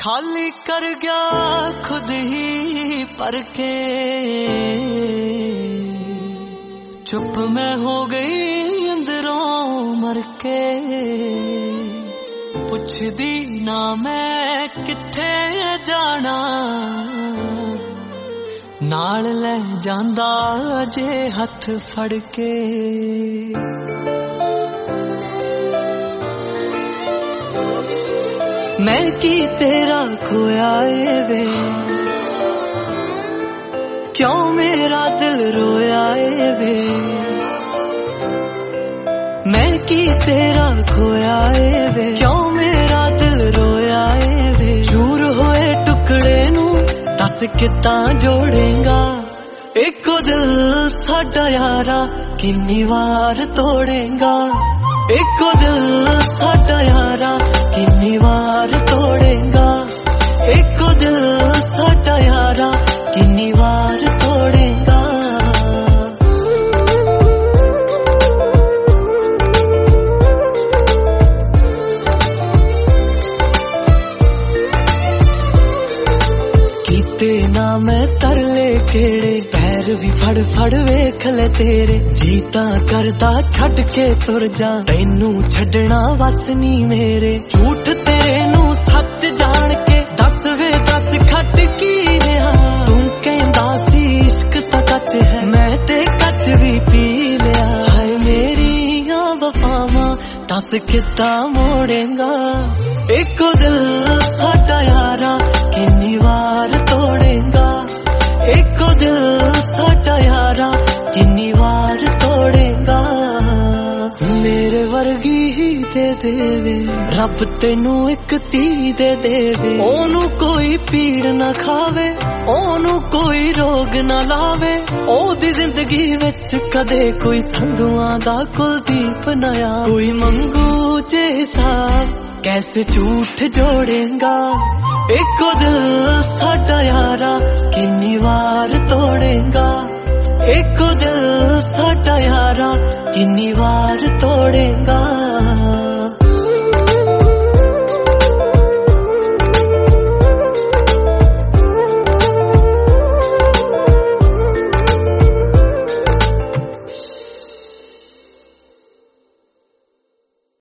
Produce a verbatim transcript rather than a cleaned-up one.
खाली कर गया खुद ही पर के, चुप मैं हो गई अंदरों मर के। पुछदी ना मैं किथे जाना, नाल ले जांदा जे हथ फड़ के। मैं की तेरा खोया ए वे, क्यों मेरा दिल रोया ए वे। मैं की तेरा खोया ए वे, क्यों मेरा दिल रोया ए वे। चूर होए टुकड़े नू दस कितां जोड़ेगा, एको दिल साडा यारा किन्नी वार तोड़ेगा। एको दिल साडा यारा किन्नी वार तोड़ेगा, एको दिल साडा यारा किन्नी वार तोड़ेगा। कीते ना मैं तरले केड़े, पैर भी फड़ फड़ वेख ले तेरे। जीता करदा छड़ के तुर जा, तैनू छड़ना वस नी मेरे। झूठ तेरे नू सच जान के दस वे दस खट की रहा। तू कहंदा सी इश्क ता कच है, मैं ते कच भी पी लिया। हाय मेरिया वफावां दस कितां मोड़ेगा, एको दिल साडा यारा किन्नी वार तोड़ेगा। एको दिल साडा यारा किन्नी वार तोड़ेगा। मेरे वर्गी ही दे देवे रब तेनू एक धी दे देवे। ओनू कोई पीड़ ना खावे, ओनू कोई रोग ना लावे। ओदी जिंदगी विच कदे कोई संधुआं दा कुलदीप नया। कोई मंगू जे हिसाब कैसे झूठ जोड़ेगा, एको दिल साडा यारा किन्नी वार तोड़ेगा। एको दिल साडा यारा किन्नी वार तोड़ेगा।